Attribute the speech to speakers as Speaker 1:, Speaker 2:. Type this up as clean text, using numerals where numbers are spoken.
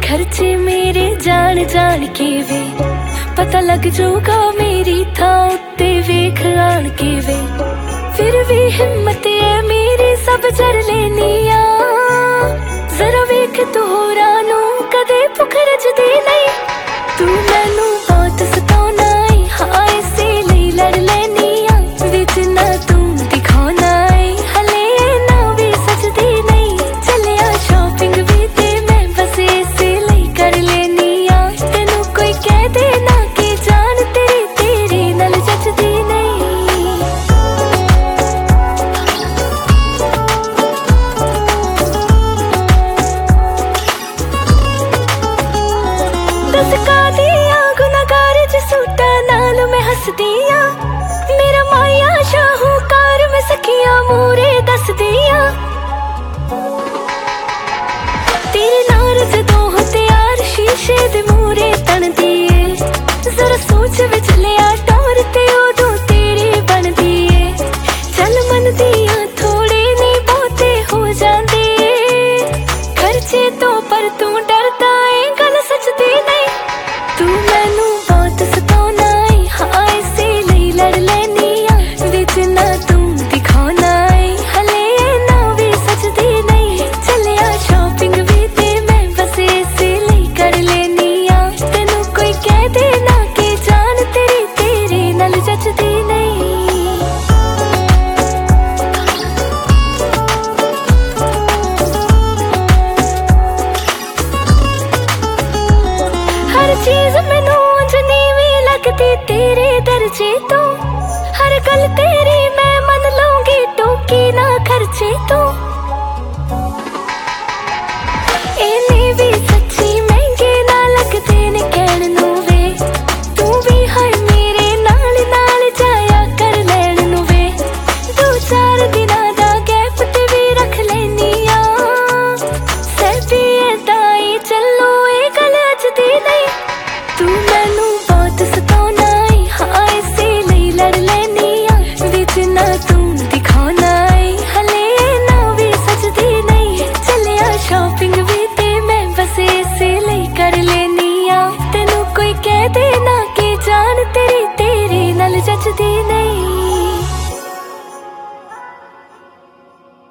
Speaker 1: खर्चे मेरे जान जान के वे, पता लग जाऊगा मेरी थां उत्ते वेख आण के वे। फिर भी हिम्मत है मेरी सब जर लेनी आ, जरा वेख तू होरां नूं कदे भुख रजदी नहीं। तू मैनू बहुत सताउणा है, हाँ इसे लई लड़ लैनी आ, विच ना तू दिखाउणा है, हले ना भी सजदी नहीं। चलिया शॉपिंग भी ते मैं बस इसे लई कर लेनी आ, तेनू कोई कह दे ना कि जान तेरी तेरे नाल जचदी नहीं। दस कादी गुनाहगार च सूटा नाल मैं हसदी आ, मेरा माया शाहूकार मैं सखियां मूरे दसदी आ। तेरे नाल जदों हो तैयार शीशे दे मूरे तणदी ए, जरा सोच विच लिया टोर ते उदों तेरी बनदी ए। चल मनदी आ थोड़े नी बहुते हो जांदे खर्चे तो, पर तू डरदा ए गल सचदी नहीं। तू मैनू बहुत सताउणा है, हाँ इसे लई लड़ लैनी आ, विच ना तू दिखाउणा है, हले ना भी सजदी नहीं। चलिया शॉपिंग भी ते मैं बस इसे लई कर लेनी आ, तेनू कोई कह दे ना कि जान तेरी तेरे नाल जचदी नहीं। हर चीज मैनू उंज नीवीं लगदी तेरे दर्जे तो, हर गल तेरी मैं मन लूंगी टोकी ना खर्चे तो। इन्हें भी सच्ची महंगे ना लगदे ने कहण नूं वे, तू भी हाय मेरे नाल नाल जाया कर लैण नूं वे। 2-4 दिनां दा गैप ते भी रख लैनी आ, सैदी ऐदां ही चलो